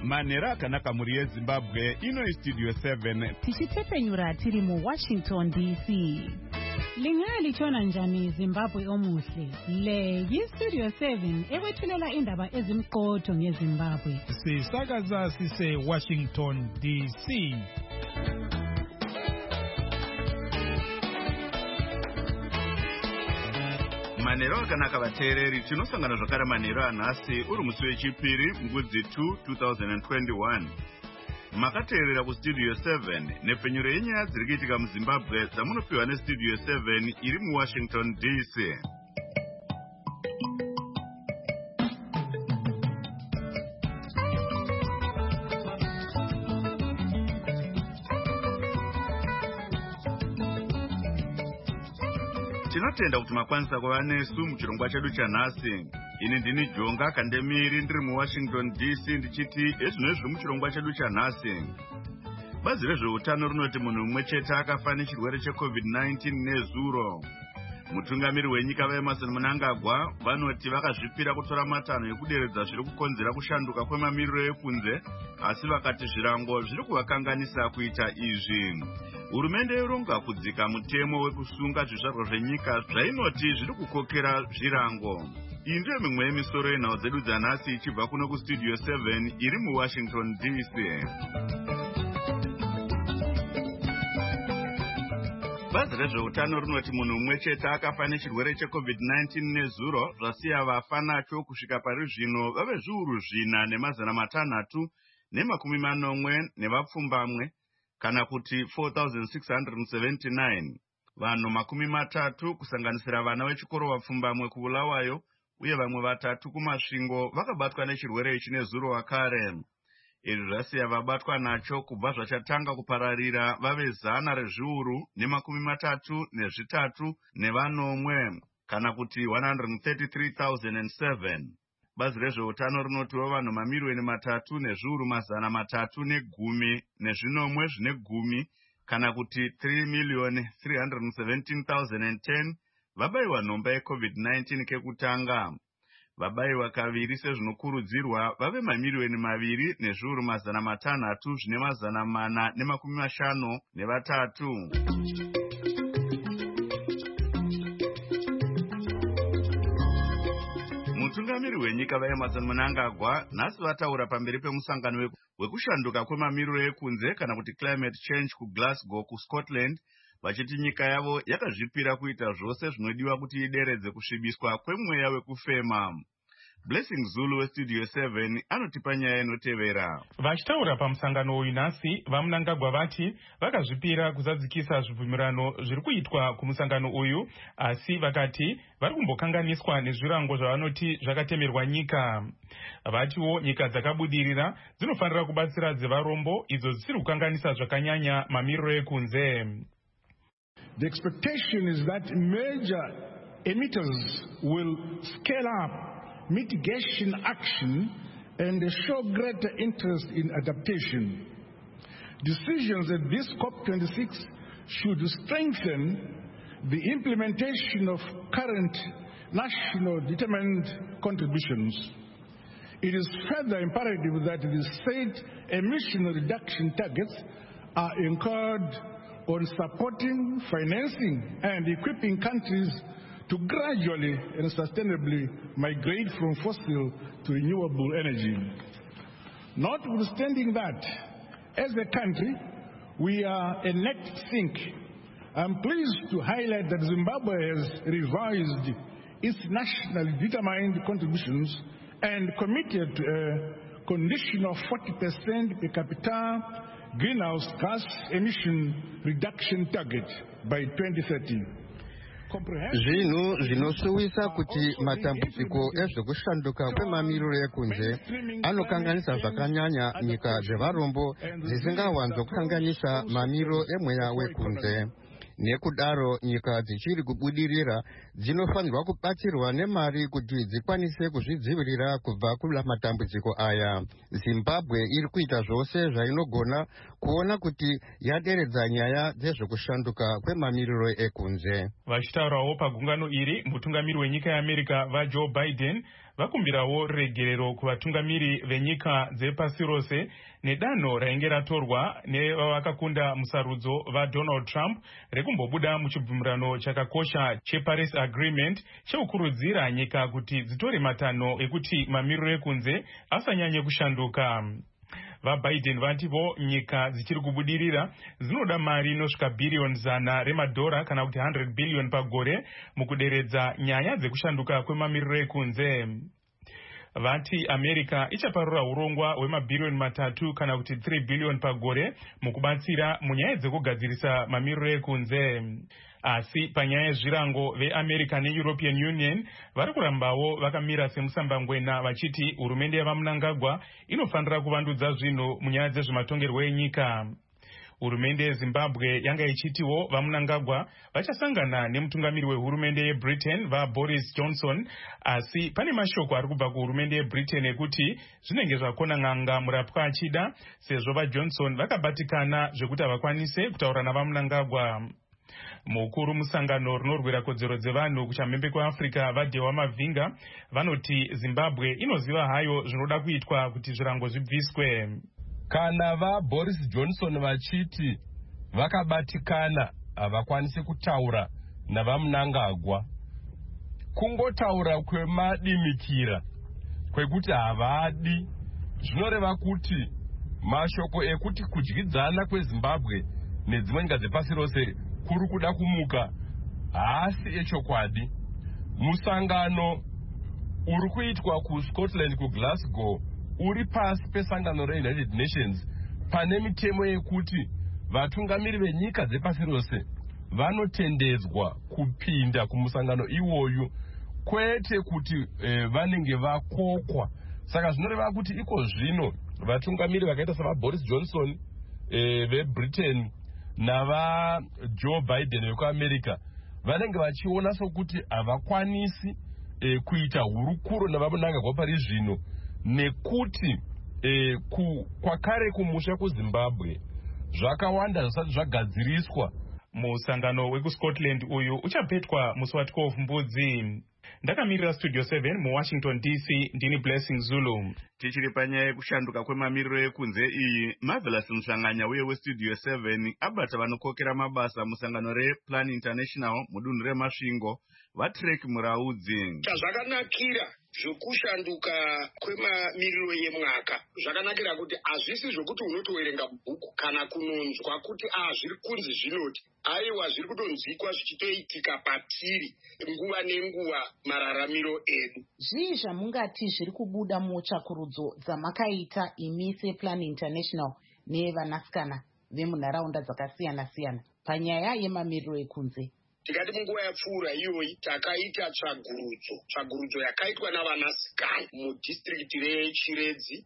manhero akanaka mhuri yezimbabwe. Ino istudio 7 tichitepenyura tiri muWashington DC. Lingalitshona njani Zimbabwe omuhle? Le yistudio 7 ekwethulela indaba ezimqotho ngeZimbabwe. Sisakaza sise Washington DC. manhero akanaka vateereri. Tinosangana zvakare manhero anhasi uri musi wechipiri ngudzi 2 2021. Makateerera kustudio 7 nepfenyuro yenyaya dziri kuitika muZimbabwe dzamunopiwa nestudio 7 iri muWashington DC. Tinotenda kuti makwanisa kuva nesu muchirongwa chedu chanhasi. Ini ndini Jonga Kandemiri ndiri muWashington DC ndichiti ezvino zviri muchirongwa chedu chanhasi. Bazi rezveutano rinoti munhu mumwe chete akafa nechirwere cheCovid-19 nezuro. Mutungamiri wenyika vaEmmerson Mnangagwa vanoti vakazvipira kutora matanho ekuderedza zviri kukonzera kushanduka kwemamiriro ekunze, asi vakati zvirango zviri kuvakanganisa kuita izvi. Hurumende yoronga kudzika mutemo wekusunga zvizvarwa zvenyika zvainoti zviri kukokera zvirango. Iyi ndiyo mimwe yemisoro yenhau dzedu dzanhasi ichibva kuno kustudio 7 iri muWashington DC. Bazi rezveutano rinoti munhu mumwe chete akafa nechirwere cheCovid-19 nezuro, zvasiya vafa nacho kusvika pari zvino vave zviuru 4,640 nevapfumbamwe, kana kuti 4,679. Vanhu 30 kusanganisira vana vechikoro vapfumbamwe kuBulawayo uye vamwe 3 kuMasvingo vakabatwa nechirwere ichi nezuro wakare. Izvi zvasiya vabatwa nacho kubva zvachatanga kupararira vave 133 nevanomwe, kana kuti 133,007. Bazi rezveutano rinotiwo vanhu mamirioni 3,310,10 nezvinomwe zvine 10, kana kuti 3,317,010 vabayiwa nhomba yeCovid-19 kekutanga. Vabayiwa kaviri sezvinokurudzirwa vave mamirioni 2,450,3. Mutungamiri wenyika vaEmmerson Mnangagwa nhasi vataura pamberi pemusangano wekushanduka kwemamiriro ekunze kana kuti climate change kuGlasgow kuScotland, vachiti nyika yavo yakazvipira kuita zvose zvinodiwa kuti ideredze kusvibiswa kwemweya wekufema. Blessing Zulu westudio 7 anotipa nyaya inotevera. Vachitaura pamusangano uyu nhasi, vaMnangagwa vati vakazvipira kuzadzikisa zvibvumirano zviri kuitwa kumusangano uyu, asi vakati vari kumbokanganiswa nezvirango zvavanoti zvakatemerwa nyika. Vatiwo nyika dzakabudirira dzinofanira kubatsira dzevarombo idzo dzisiri kukanganisa zvakanyanya mamiriro ekunze. The expectation is that major emitters will scale up mitigation action and show greater interest in adaptation. Decisions at this COP26 should strengthen the implementation of current national determined contributions. It is further imperative that the state emission reduction targets are anchored on supporting, financing, and equipping countries to gradually and sustainably migrate from fossil to renewable energy. Notwithstanding that, as a country, we are a net sink. I'm pleased to highlight that Zimbabwe has revised its nationally determined contributions and committed to a condition of 40% per capita greenhouse gas emission reduction target by 2030. Zvinhu zvinosuwisa kuti matambudziko ezvekushanduka kwemamiriro ekunze anokanganisa zvakanyanya nyika dzevarombo dzisingawanzokanganisa mamiriro emweya wekunze. Nekudaro nyika dzichiri kubudirira dzinofanirwa kubatsirwa nemari kuti dzikwanise kuzvidzivirira kubva kumatambudziko aya. Zimbabwe iri kuita zvose zvainogona kuona kuti yaderedza nyaya dzezvekushanduka kwemamiriro ekunze. Vachitaurawo pagungano iri, mutungamiri wenyika yeAmerica vaJoe Biden vakumbirawo regerero kuvatungamiri venyika dzepasi rose nedanho rainge ratorwa nevavakakunda musarudzo vaDonald Trump rekumbobuda muchibvumirano chakakosha cheParis Agreement chekukurudzira nyika kuti dzitore matanho ekuti mamiriro ekunze asanyanye kushanduka. VaBiden vativo nyika dzichiri kubudirira dzinoda mari inosvika bhiriyoni 100 remadhora kana kuti 100 billion pagore mukuderedza nyaya dzekushanduka kwemamiriro ekunze. Vati America ichaparura urongwa hwemabhiriyoni 3 kana kuti 3 billion pagore mukubatsira munyaya dzekugadzirisa mamiriro ekunze. Asi panyaya yezvirango veAmerica neEuropean Union vari kurambawo vakamira semusambangwena vachiti hurumende yavaMnangagwa inofanira kuvandudza zvinhu munyaya dzezvematongerwo enyika. Hurumende yeZimbabwe yanga ichitiwo vaMnangagwa vachasangana nemutungamiri wehurumende yeBritain vaBoris Johnson, asi pane mashoko ari kubva kuhurumende yeBritain ekuti zvinenge zvakona n'anga murapwa achida sezvo vaJohnson vakabatikana zvekuti havakwanise kutaura navaMnangagwa. Mukuru musangano rinorwira kodzero dzevanhu kuchamhembe kweAfrica vaDhewa Mavhinga vanoti Zimbabwe inoziva hayo zvinoda kuitwa kuti zvirango zvibviswe. Kana vaBoris Johnson vachiti vakabatikana havakwanisi kutaura navaMnangagwa, kungotaura kwemadimikira kwekuti havadi, zvinoreva kuti mashoko ekuti kudyidzana kweZimbabwe nedzimwe nyika dzepasi rose kuri kuda kumuka haasi echokwadi. Musangano uri kuitwa kuScotland kuGlasgow uri pasi pesangano reUnited Nations pane mitemo yekuti vatungamiri venyika dzepasi rose vanotendedzwa kupinda kumusangano iwoyu, kwete kuti vanenge vakokwa. Saka zvinoreva kuti iko zvino vatungamiri vakaita savaBoris Johnson veBritain navaJoe Biden vekuAmerica vanenge vachiona sokuti havakwanisi kuita hurukuro navaMnangagwa pari zvino, nekuti kwakare kumusha kuZimbabwe zvakawanda zvisati zvagadziriswa. Musangano wekuScotland uyu uchapetwa musi wa12 Mbudzi. Ndakamirira Studio 7 muWashington DC, ndini Blessing Zulu. Tichiri panyaya yekushanduka kwemamiriro ekunze iyi, Marvelous Mhlanganya uye weStudio 7 abata vanokokera mabasa musangano rePlan International mudunhu reMasvingo vaTrek Muraudzi. Chazvakanakira zvokushanduka kwemamiriro yemwaka zvakanakira kuti hazvisi zvokuti unotoverenga bhuku kana kunonzwa kuti zviri kunzi zvinoti, aiwa zviri kutonzwikwa zvichitoitika patiri nguva nenguva mararamiro edu. Zvii zvamungati zviri kubuda mutsvakurudzo dzamakaita imi sePlan International nevanasikana vemunharaunda dzakasiyana-siyana panyaya yemamiriro ekunze? Tikati munguva yapfuura iyoyi takaita tsvagurudzo yakaitwa navanasikana mudhistrikiti reChiredzi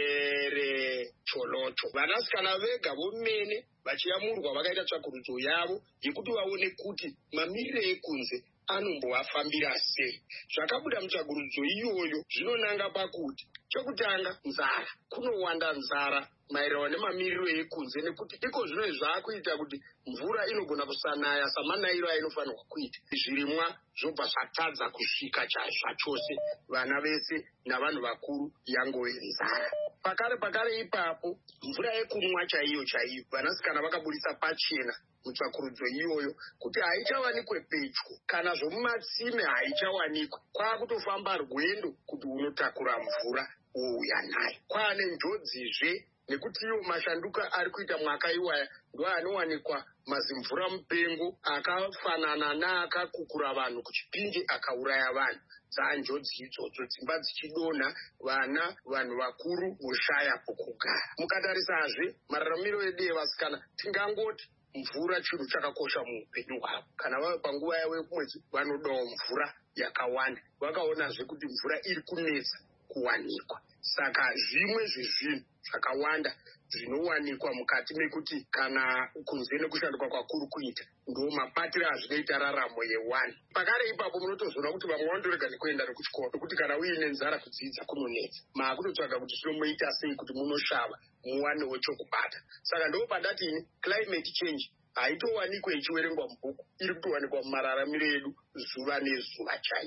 nereCholocho. Vanasikana vega vomene vachiyamurwa vakaita tsvagurudzo yavo yekuti vaone kuti mamiriro ekunze anombovafambira sei. Zvakabuda mutsvagurudzo iyoyo zvinonanga pakuti chokutanga, nzara. Kunowanda nzara maererano nemamiriro ekunze nekuti iko zvino zvaakuita kuti mvura inogona kusanaya samanayiro ainofanirwa kuita. Zvirimwa zvobva zvatadza kusvika zvachose, vana vese navanhu vakuru yangove nzara. Pakare ipapo mvura yekumwa chaiyo vanasikana vakaburisa pachena mutsvakurudzo iyoyo kuti haichawanikwe pedyo, kana zvomumatsime haichawanikwe. Kwakutofamba rwendo kuti unotakura mvura wouya nayo. Kwane njodzizve nekuti iwo mashanduka ari kuita mwaka iwaya ndo anowanikwa mazimvura mupengo akafanana neakakukura vanhu kuchipinge akauraya vanhu. Dzanjodzi idzodzo, dzimba dzichidonha, vanhu vakuru voshaya pokugara. Mukatarisazve mararamiro edu evasikana, tingangoti mvura chinhu chakakosha muupenyu hwavo. Kana vave panguva yavo yekumwedzi vanodawo mvura yakawanda. Vakaonazve kuti mvura iri kunetsa kuwanikwa. Saka zvimwe zvezvinhu zvakawanda zvinowanikwa mukati mekuti kana kunze nekushanduka kwakuru kuita ndo mapatiro azvinoita raramo ye1. Pakare ipapo munotozoona kuti vamwe vandorega nekuenda nekuchikoro nokuti kana uine nzara kudzidza kunonetsa. Maakutotsvaga kuti zvinomuita sei kuti munoshava muwanewo chokubata. Saka ndo padati climate change haitowanikwe ichiverengwa mubhuku, iri kutowanikwa mumararamiro edu zuva nezuva chaiyo.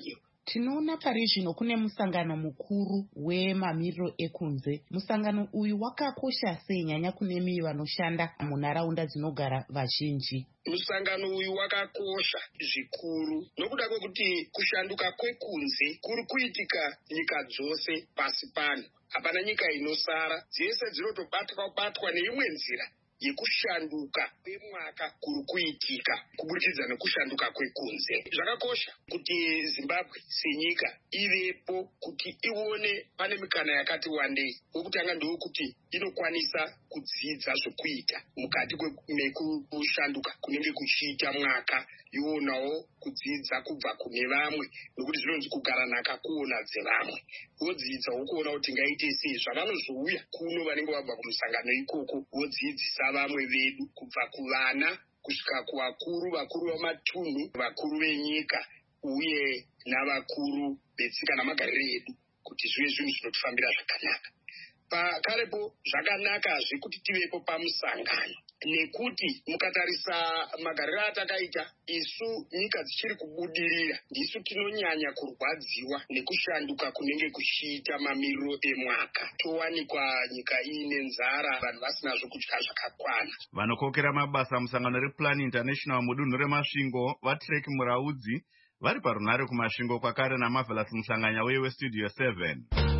Tinoona pari zvino kune musangano mukuru wemamiriro ekunze. Musangano uyu wakakosha sei nyanya kunemi vanoshanda munharaunda dzinogara vazhinji? Musangano uyu wakakosha zvikuru nokuda kwekuti kushanduka kwekunze kuri kuitika nyika dzose pasi pano. Hapana nyika inosara, dzese dzinotobatwa neimwe nzira yekushanduka kwemwaka kuri kuitika kuburikidza nekushanduka kwekunze. Zvakakosha kuti Zimbabwe senyika ivepo kuti ione pane mikana yakati wandei. Wokutanga ndokuti inokwanisa kudzidza zvokuita mukati mekushanduka kunenge kuchiita mwaka, yonawo kudzidza kubva kune vamwe nokuti zvinonzi kugara nhaka kuona dzevamwe. Wodzidzawo kuona kuti ngaite sei zvavanozouya kuno vanenge vabva kumusangano ikoko, wodzidzisa vamwe vedu kubva kuvana kusvika kuvakuru, vakuru vamatunhu, vakuru venyika uye navakuru vetsika namagariro edu kuti zvive zvinhu zvinotifambira zvakanaka. Pakarepo zvakanakazve kuti tivepo pamusangano nekuti mukatarisa magariro atakaita isu nyika dzichiri kubudirira ndisu tinonyanya kurwadziwa nekushanduka kunenge kuchiita mamiriro emwaka. Towanikwa nyika iine nzara, vanhu vasina zvokudya zvakakwana. Vanokokera mabasa musangano rePlan International mudunhu remasvingo vaTrek Muraudzi vari parunhare kumasvingo kwakare naMarvelous Musanganya weStudio 7.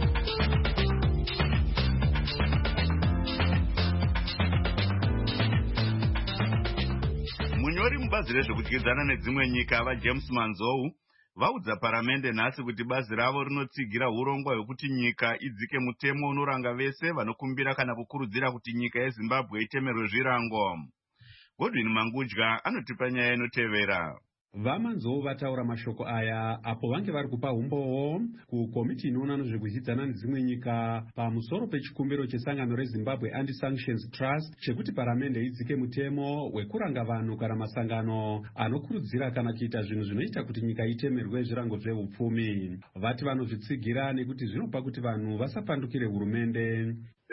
Munyori mubazi rezvekudyidzana nedzimwe nyika vaJames Manzou vaudza paramende nhasi kuti bazi ravo rinotsigira urongwa hwekuti nyika idzike mutemo unoranga vese vanokumbira kana kukurudzira kuti nyika yeZimbabwe itemerwe zvirango. Godwin Mangudya anotipa nyaya inotevera. VaManzou vataura mashoko aya apo vange vari kupa umbowo kukomiti inoona nezvekudyidzana nedzimwe nyika pamusoro pechikumbiro chesangano reZimbabwe Anti-Sanctions Trust chekuti paramende idzike mutemo wekuranga vanhu kana masangano anokurudzira kana kuita zvinhu zvinoita kuti nyika itemerwe zvirango zveupfumi. Vati vanozvitsigira nekuti zvinopa kuti vanhu vasapandukire hurumende.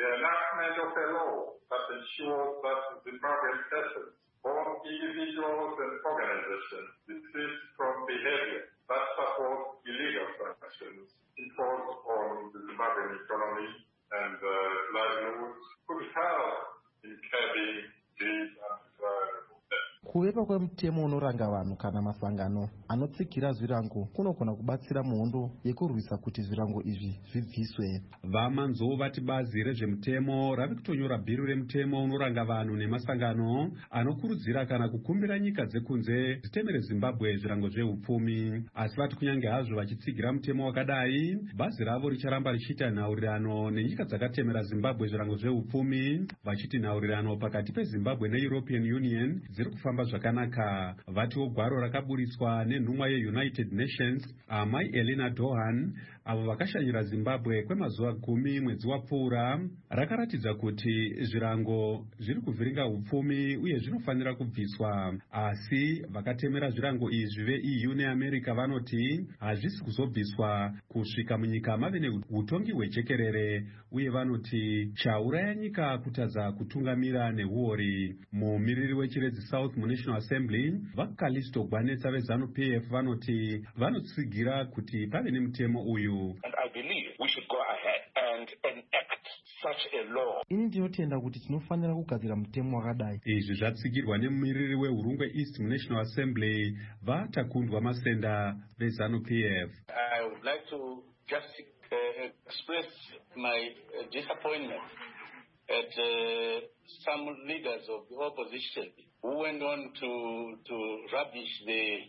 Both individuals and organizations desist from behavior that supports illegal sanctions imposed on the Zimbabwean economy and livelihoods could help in curbing these undesirable steps. Kuvepa kwemutemo unoranga vanhu kana masangano anotsigira zvirango kunogona kubatsira muhondo yekurwisa kuti zvirango izvi zvibviswe. VaManzou vati bazi rezvemutemo rave kutonyora bhiru remutemo unoranga vanhu nemasangano anokurudzira kana kukumbira nyika dzekunze dzitemere Zimbabwe zvirango zveupfumi. Asi vati kunyange hazvo vachitsigira mutemo wakadai, bazi ravo richaramba richiita nhaurirano nenyika dzakatemera Zimbabwe zvirango zveupfumi, vachiti nhaurirano pakati peZimbabwe neEuropean Union dziri kufamba zvakanaka. Vatiwo gwaro rakaburitswa nenhumwa yeUnited Nations Amai Elena Dohan avo vakashanyira Zimbabwe kwemazuva 10 mwedzi wapfuura rakaratidza kuti zvirango zviri kuvhiringa upfumi uye zvinofanira kubviswa. Asi vakatemera zvirango izvi veEU neAmerica vanoti hazvisi kuzobviswa kusvika munyika mave neutongi hwejekerere, uye vanoti chauraya nyika kutadza kutungamira neuori. Mumiriri wechiredzi South National Assembly vaKalisto Gwanetsa veZANU-PF vanoti vanotsigira kuti pave nemutemo uyu. And I believe we should go ahead and enact such a law. Ini ndinotenda kuti tinofanira kugadzira mutemo wakadai. Izvi zvatsigirwa nemumiriri wehurungwe East National Assembly vaTakundwa Masenda veZANU-PF. I would like to just express my disappointment at some leaders of the opposition who went on to rubbish the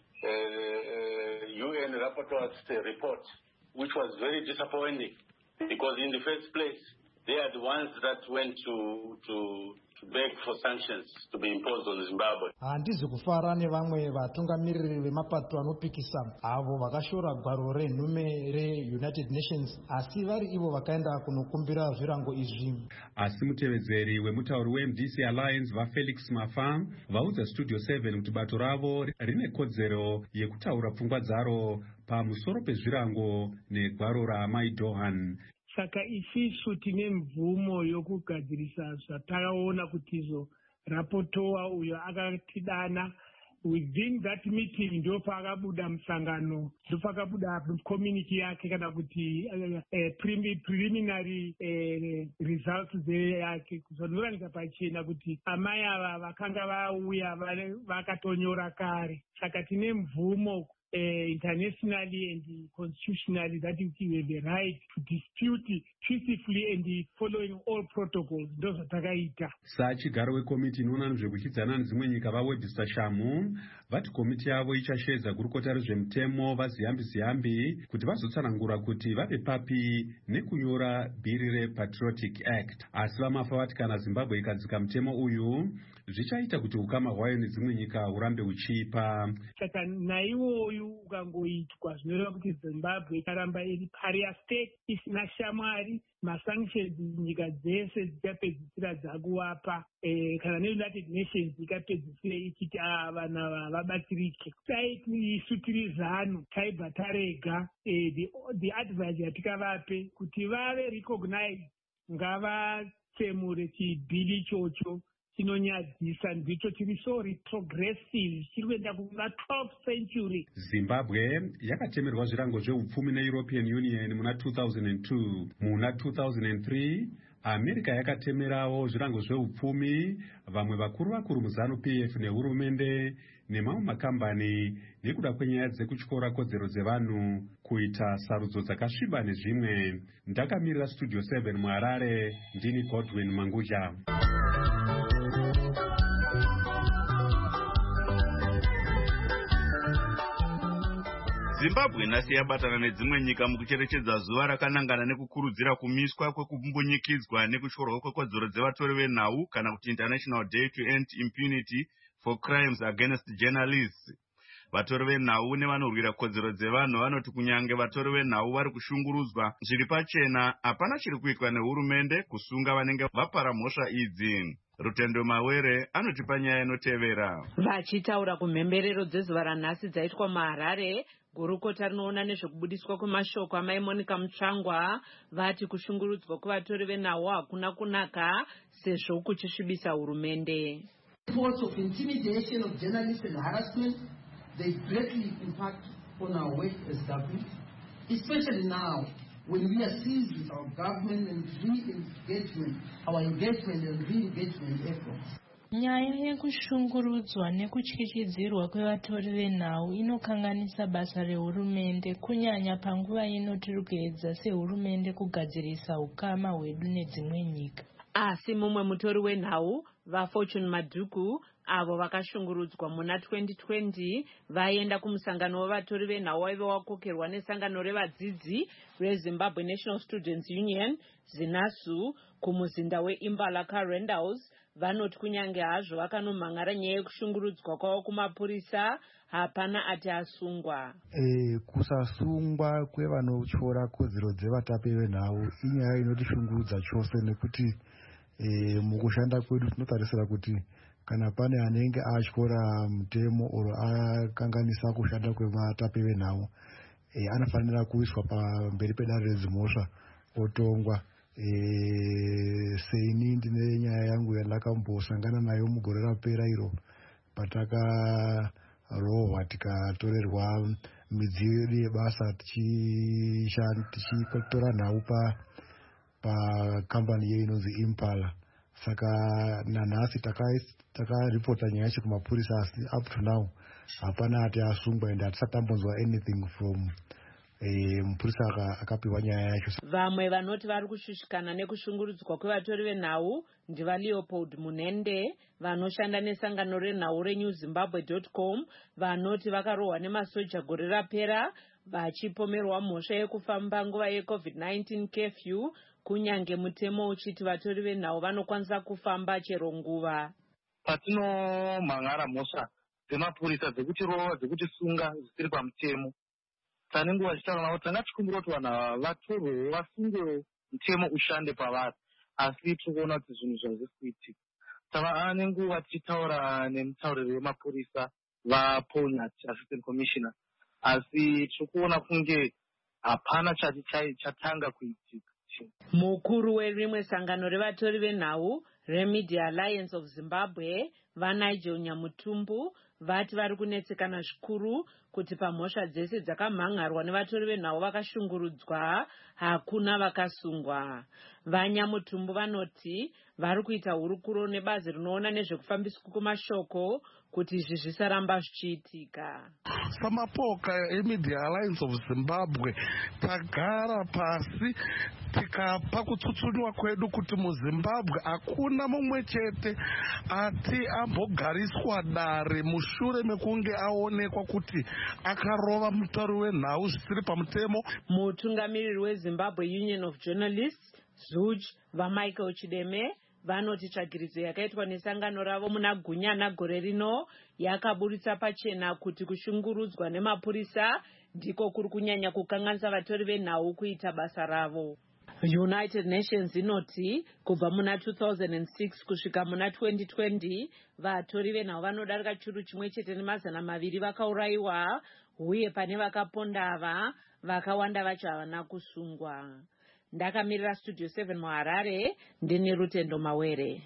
UN rapporteur's report, which was very disappointing because in the first place, they are the ones that went to beg for sanctions to be imposed on Zimbabwe. Handizi kufara nevamwe vatungamiriri vemapato anopikisa avo vakashora gwaro renhume reUnited Nations, asi vari ivo vakaenda kunokumbira zvirango izvi. Asi mutevedzeri wemutauri weMDC Alliance vaFelix Mafa vaudza Studio 7 kuti bato ravo rine kodzero yekutaura pfungwa dzaro pamusoro pezvirango negwaro raMai Dohan. Saka isisu tine mvumo yokugadzirisa zvatakaona kuti izo rapotowa uyo akatidana within that meeting ndopakabuda musangano, ndopakabuda community yake kana kuti preliminary results yake kuzondoranika pachena kuti amai ava vakanga vauya vakatonyora kare. Saka tine mvumo internationally and constitutionally that we have the right to dispute peacefully and following all protocols. Ndozo takaita. Sachigaro wekomiti inoona nezvekuchidzana nedzimwe nyika vaWebster Shamu vati komiti yavo ichashedza gurukota rezvemutemo vaziyambi kuti vazotsanangura kuti vave papi nekunyora bhiri rePatriotic Act. Asi vamafa vati kana Zimbabwe ikadzika mutemo uyu zvichaita kuti ukama hwayo nedzimwe nyika hurambe huchipa. Saka naiwoyu ukangoitwa zvinoreva kuti Zimbabwe ikaramba iri paria state isina shamwari, masanctions nyika dzese dzichapedzisira dzakuwapa kana neUnited Nations ikapedzisira ichiti vana vabatsirike. Taiti isu tiri zano taibva tarega the advice yatikavape kuti vave recognized, ngavatsemure chibhili ichocho chinonyadzisa, ndicho chiri so retrogressive chiri kuenda kuma 12th century. Zimbabwe yakatemerwa zvirango zveupfumi neEuropean Union muna 2002. Muna 2003 America yakatemerawo zvirango zveupfumi vamwe vakuru muZANU-PF nehurumende nemamwe makambani nekuda kwenyaya dzekutyora kodzero dzevanhu kuita sarudzo dzakasviba nezvimwe. Ndakamirira Studio 7 muHarare, ndini Godwin Manguja. Zimbabwe nhasi yabatana nedzimwe nyika mukucherechedza zuva rakanangana nekukurudzira kumiswa kwekumbunyikidzwa nekutyorwa kwekodzero dzevatori venhau kana kuti International Day to End Impunity for Crimes Against Journalists. Vatori venhau nevanorwira kodzero dzevanhu vanoti kunyange vatori venhau vari kushungurudzwa zviri pachena, hapana chiri kuitwa nehurumende kusunga vanenge vapara mhosva idzi. Rutendo Mawere anotipa nyaya inotevera. Vachitaura kumhemberero dzezuva ranhasi dzaitwa muHarare, gurukota rinoona nezvekubudiswa kwemashoko amai Monica Mutsvangwa vati kushungurudzwa kuvatori venhau hakuna kunaka sezvo kuchisvibisa hurumende. Reports of intimidation of journalists and harassment, they greatly impact on our work as government, especially now when we are seized with our government and our engagement and re-engagement efforts. Nyaya yekushungurudzwa nekutyityidzirwa kwevatori venhau inokanganisa basa rehurumende, kunyanya panguva ino tiri kuedza sehurumende kugadzirisa ukama hwedu nedzimwe nyika. Asi mumwe mutori wenhau, vaFortune Madhuku, avo vakashungurudzwa muna 2020 vaenda kumusangano wavatori venhau waive wakokerwa nesangano revadzidzi reZimbabwe National Students Union ZINASU kumuzinda weImpala Randalls. Vanoti kunyange hazvo vakanomhangara nyaya yekushungurudzwa kwavo kumapurisa, hapana ati asungwa. Kusasungwa kwevanotyora kodzero dzevatapi venhau inyaya inotishungurudza chose, nekuti mukushanda kwedu tinotarisira kuti kana pane anenge atyora mutemo oro akanganisa kushanda kwevatapi venhau anofanira kuiswa pamberi pedare redzimhosva otongwa. Seini ndine nyaya yangu yandakambosangana nayo mugore rapera iro patakarohwa tikatorerwa midziyo yedu yebasa tichitora nhau pakambani iyo inonzi Impala. Saka nanhasi takaripota nyaya yacho kumapurisa, asi up to now hapana ati asungwa ende hatisatambonzwa anything from mupurisa akapiwa nyaya yacho. Vamwe vanoti vari kushushikana nekushungurudzwa kwevatori venhau ndivaLeopold Munende vanoshanda nesangano renhau reNewZimbabwe.com, vanoti vakarohwa nemasoja gore rapera vachipomerwa mhosva yekufamba nguva yeCovid-19 curfew, kunyange mutemo uchiti vatori venhau vanokwanisa kufamba chero nguva. Patinomhangara mhosva dzemapurisa dzekutirova dzekutisunga zvisiri pamutemo, tane nguva tichitaura navo tangachikumbira kuti vanhu vatorwewo vasungewo mutemo ushande pavari, asi tikuona kuti zvinhu zvazvisi kuitika. Tava nenguva tichitaura nemutauriri wemapurisa vaPonya Assistant Commissioner, asi tikuona kunge hapana chati chatanga kuitika. Mukuru werimwe sangano revatori venhau reMedia Alliance of Zimbabwe, vaNigel Nyamutumbu, vati vari kunetsekana zvikuru kuti pamhosva dzese dzakamhangarwa nevatori venhau vakashungurudzwa hakuna vakasungwa. Vanyamutumbu vanoti vari kuita hurukuro nebazi rinoona nezvekufambiswa kwemashoko kuti izvi zvisaramba zvichiitika. Samapoka eMedia Alliance of Zimbabwe tagara pasi tikapa kutsutsuniwa kwedu kuti muZimbabwe hakuna mumwe chete ati ambogariswa dare mushure mekunge aonekwa kuti akarova mutauri wenhau zvisiri pamutemo. Mutungamiriri weZimbabwe Union of Journalists ZUJ vaMichael Chideme vanoti tsvagiridzo yakaitwa nesangano ravo muna Gunyana gore rino yakaburitsa pachena kuti kushungurudzwa nemapurisa ndiko kuri kunyanya kukanganisa vatori venhau kuita basa ravo. United Nations inoti kubva muna 2006 kusvika muna 2020 vatori venhau vanodarika churu chimwe chete ne200 vakaurayiwa, uye pane vakaponda ava vakawanda vacho havana kusungwa. Ndakamirira Studio 7 muHarare, ndini Rutendo Mawere.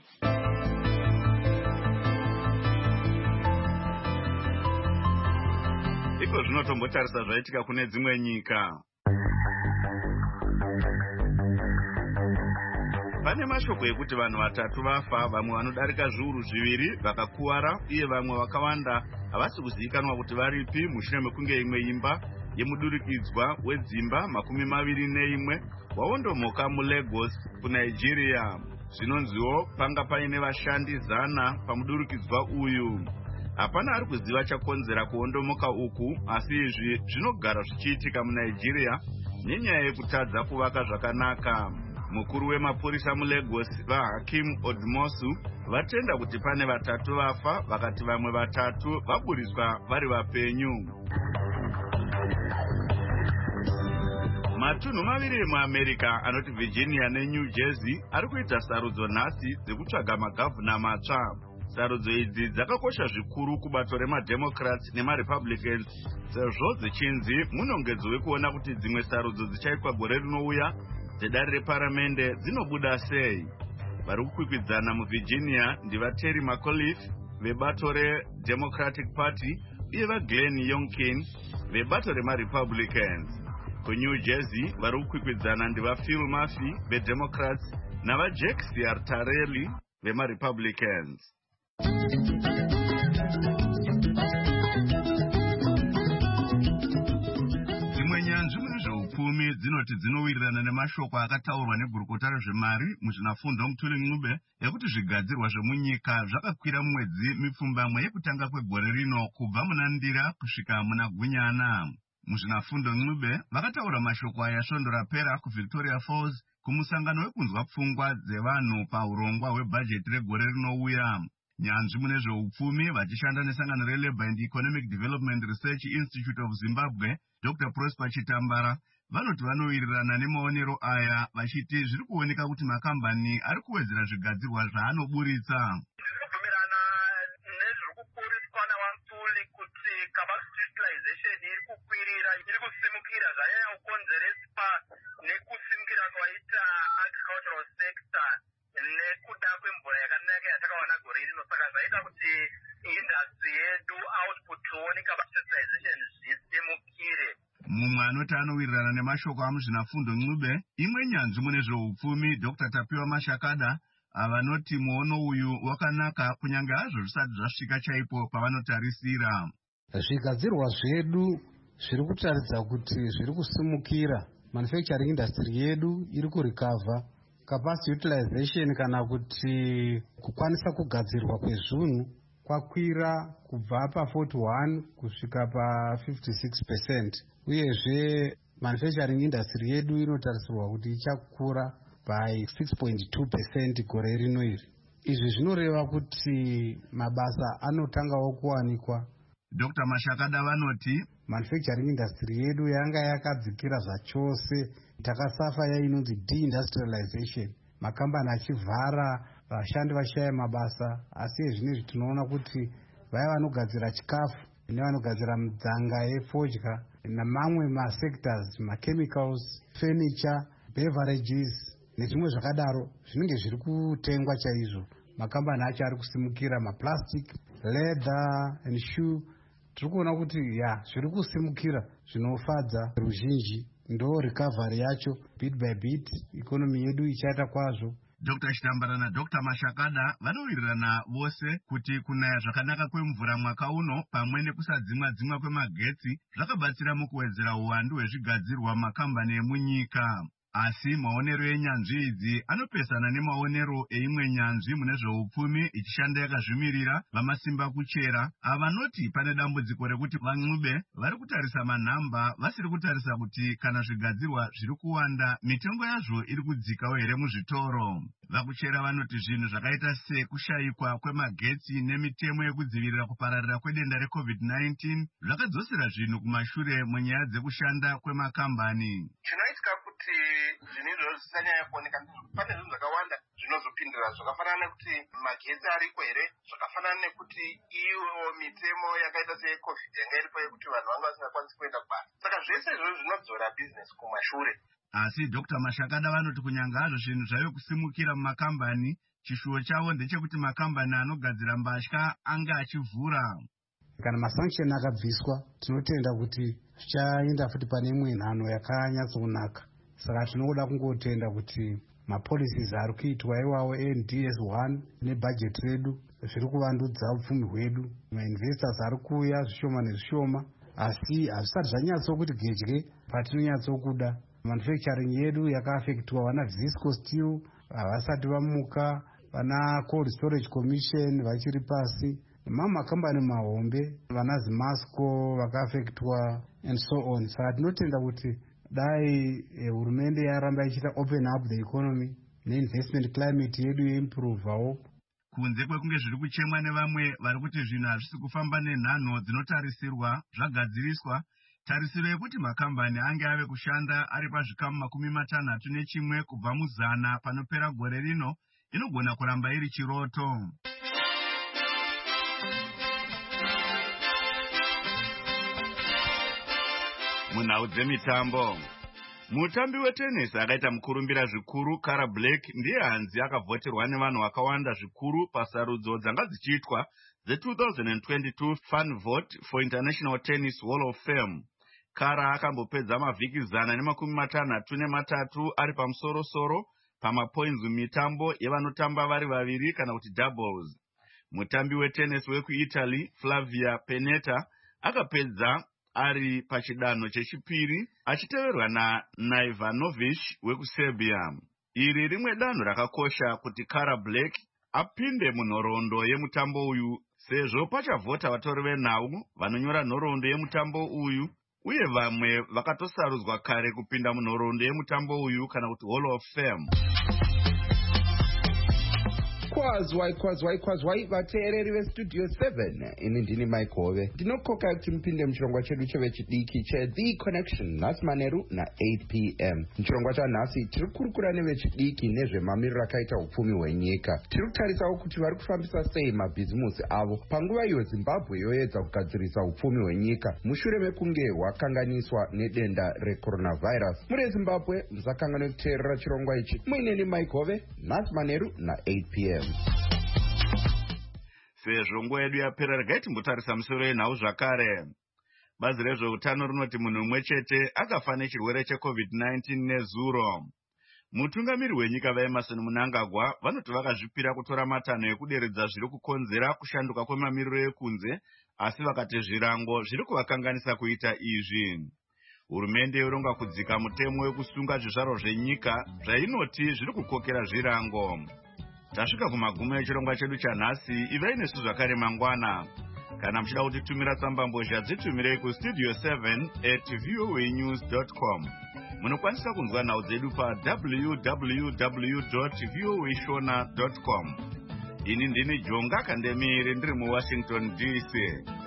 Iko zvinotombotarisa zvaitika kune dzimwe nyika. Pane mashoko ekuti vanhu 3 vafa, vamwe vanodarika zviuru 2 vakakuwara, uye vamwe vakawanda havasi kuzivikanwa kuti varipi mushure mekunge imwe imba yemudurikidzwa wedzimba 21 waondomoka muLagos kuNigeria. Zvinonziwo panga paine vashandi 100 pamudurikidzwa uyu. Hapana ari kuziva chakonzera kuondomoka uku, asi izvi zvinogara zvichiitika muNigeria nenyaya yekutadza kuvaka zvakanaka. Mukuru wemapurisa muLagos vaHakim Odmosu vatenda kuti pane 3 vafa, vakati vamwe 3 vaburiswa vari vapenyu. Matunhu 2 emuAmerica anoti Virginia neNew Jersey ari kuita sarudzo nhasi dzekutsvaga magavhuna matsva. Sarudzo idzi dzakakosha zvikuru kubato remademocrats nemarepublicans sezvo dzichinzi munongedzo wekuona kuti dzimwe sarudzo dzichaitwa gore rinouya dzedare reparamende dzinobuda sei. Vari kukwikwidzana muVirginia ndivaTerry McAuliffe vebato reDemocratic Party uye vaGlenn Youngkin vebato remaRepublicans. KuNew Jersey vari kukwikwidzana ndivaPhil Murphy veDemocrats navaJack Ciattarelli vemaRepublicans. Dzimwe nyanzvi munezveupfumi dzinoti dzinowirirana nemashoko akataurwa negurukota rezvemari muzvinafundo Mutuli Ncube ekuti zvigadzirwa zvemunyika zvakakwira mumwedzi mipfumbamwe yekutanga kwegore rino kubva muna Ndira kusvika muna Gunyana. Muzvinafundo Ncube vakataura mashoko aya svondo rapera kuVictoria Falls kumusangano wekunzwa pfungwa dzevanhu paurongwa hwebhajeti regore rinouya. Nyanzvi munezveupfumi vachishanda nesangano reLabour and Economic Development Research Institute of Zimbabwe Dr. Prosper Chitambara vanoti vanowirirana nemaonero aya vachiti zviri kuoneka kuti makambani ari kuwedzera zvigadzirwa zvaanoburitsa. Kubvumirana nezviri kukuriswa naVamtuli kuti capacity utilization iri kukwirira, iri kusimukira zvanyanya kukonzereswa nekusimukira kwaita agricultural sector nekuda kwemvura yakanaka yatakawana gore rino. Saka zvaita kuti industry yedu output tuone capacity utilization zvisimukire. Mumwe anoti anowirirana nemashoko amuzvinafundo Ncube imwe nyanzvi munezveupfumi Dr. Tapiwa Mashakada avanoti muono uyu wakanaka kunyange hazvo zvisati zvasvika chaipo pavanotarisira. Zvigadzirwa zvedu zviri kutaridza kuti zviri kusimukira. Manufacturing industry yedu iri kurecover. Capacity utilization kana kuti kukwanisa kugadzirwa kwezvinhu kwakwira kubva pa41 kusvika pa56%. Uyezve manufacturing industry yedu inotarisirwa kuti ichakura by 6.2% gore rino iri. Izvi zvinoreva kuti mabasa anotangawo kuwanikwa. Dr. Mashakada vanoti manufacturing industry yedu yanga yakadzikira zvachose. Takasafa yainonzi deindustrialization, makambani achivhara, vashandi vashaya mabasa. Asi zvinezvi tinoona kuti vaya vanogadzira chikafu nevanogadzira midzanga yefodya namamwe masectors, machemicals, furniture, beverages nezvimwe zvakadaro zvinenge zviri kutengwa chaizvo. Makambani acho ari kusimukira, maplastic, leather and shoe. Tiri kuona kuti zviri kusimukira zvinofadza ruzhinji. Ndo recovery yacho bit by bit, economy yedu ichaita kwazvo. Dr. Chitambara na Dr. Mashakada vanowirirana vose kuti kunaya zvakanaka kwemvura mwaka uno pamwe nekusadzimwa kwemagetsi zvakabatsira mukuwedzera uwandu hwezvigadzirwa makambani emunyika. Asi maonero enyanzvi idzi anopesana nemaonero eimwe nyanzvi mune zveupfumi ichishanda yakazvimirira vamasimba kuchera avanoti pane dambudziko rekuti van'ube vari kutarisa manhamba vasiri kutarisa kuti kana zvigadzirwa zviri kuwanda mitengo yazvo iri kudzikawo here muzvitoro. Vakuchera vanoti zvinhu zvakaita sekushayikwa kwemagetsi nemitemo yekudzivirira kupararira kwedenda reCovid-19 zvakadzosera zvinhu kumashure munyaya dzekushanda kwemakambani. Chinoitika kuti zvinhu izvozvo zvisanyanya kuoneka, pane zvinhu zvakawanda zvinozopindira zvakafanana nekuti magetsi ariko here, zvakafanana nekuti iyo mitemo yakaita seyeCovid yanga iripo yekuti vanhu vanga vasingakwanisi kuenda kubasa. Saka zvese izvozvo zvinodzora bizinesi kumashure. Asi Dr. Mashakada vanoti kunyanga hazvo zvinhu zvave kusimukira mumakambani, chishuwo chavo ndechekuti makambani anogadzira mbatya anga achivhura. Kana masanction akabviswa, tinotenda kuti zvichaenda futi pane imwe nhano yakanyatsokunaka. Saka tinoda kungotenda kuti mapolicies ari kuitwa iwawo NDS1 nebudget redu zviri kuvandudza upfumi hwedu. Mainvestors ari kuuya zvishoma nezvishoma, asi hazvisati zvanyatsokuti gedye patinonyatsokuda. Manufacturing yedu yakaafektwa, vana Visco Steel havasati vamuka, vana Cold Storage Commission vachiri pasi, makambani mahombe, vana Zimasco vakaafektwa and so on. Saka tinotenda kuti dai hurumende yaramba ichita open up the economy neinvestment climate yedu yeimprovawo. Kunze kwekunge zviri kuchemwa nevamwe vari kuti zvinhu hazvisi kufamba nenhano dzinotarisirwa zvagadziriswa, tarisiro yekuti makambani ange ave kushanda ari pazvikamu 61 kubva muzana panopera gore rino inogona kuramba iri chiroto. Munhau dzemitambo, mutambi wetenisi akaita mukurumbira zvikuru Cara Black ndiye hanzi akavhoterwa nevanhu vakawanda zvikuru pasarudzo dzanga dzichiitwa the 2022 Fan Vote for International Tennis Hall of Fame. Cara akambopedza mavhiki 163 ari pamusoro-soro pamapoints mitambo yevanotamba vari vaviri kana kuti doubles. Mutambi wetennis wekuItaly Flavia Pennetta akapedza ari pachidanho chechipiri achiteverwa naIvanovic wekuSerbia. Iri rimwe danho rakakosha kuti Cara Black apinde munhoroondo yemutambo uyu, sezvo pachavhota vatori venhau vanonyora nhoroondo yemutambo uyu uye vamwe vakatosarudzwa kare kupinda munhoroondo yemutambo uyu kana kuti Hall of Fame. Kwazwai vateereri vestudio 7, ini ndini Mike Hove. Ndinokoka kuti mupinde muchirongwa chedu chevechidiki cheThe Connection nhasi manheru na8 p.m. Muchirongwa chanhasi tiri kurukura nevechidiki nezvemamiriro akaita upfumi hwenyika. Tiri kutarisawo kuti vari kufambisa sei mabhizimusi avo panguva iyo Zimbabwe yoedza kugadzirisa upfumi hwenyika mushure mekunge hwakanganiswa nedenda recoronavirus. Muri Zimbabwe musakanganwe kuteerera chirongwa ichi. Muineni Mike Hove nhasi manheru na8 p.m. Sezvo nguva yedu yapera, regai timbotarisa musoro yenhau zvakare. Bazi rezveutano rinoti munhu mumwe chete akafa nechirwere cheCovid-19 nezuro. Mutungamiri wenyika vaEmmerson Mnangagwa vanoti vakazvipira kutora matanho ekuderedza zviri kukonzera kushanduka kwemamiriro ekunze, asi vakati zvirango zviri kuvakanganisa kuita izvi. Hurumende yoronga kudzika mutemo wekusunga zvizvaro zvenyika zvainoti zviri kukokera zvirango. Tasvika kumagumo echirongwa chedu chanhasi. Ivai nesu zvakare mangwana. Kana muchida kutitumira tsambambozha dzitumirei kustudio 7@voanews.com. Munokwanisa kunzwa nhau dzedu pa www.voashona.com. Ini ndini Jonga Kandemiri ndiri muWashington DC.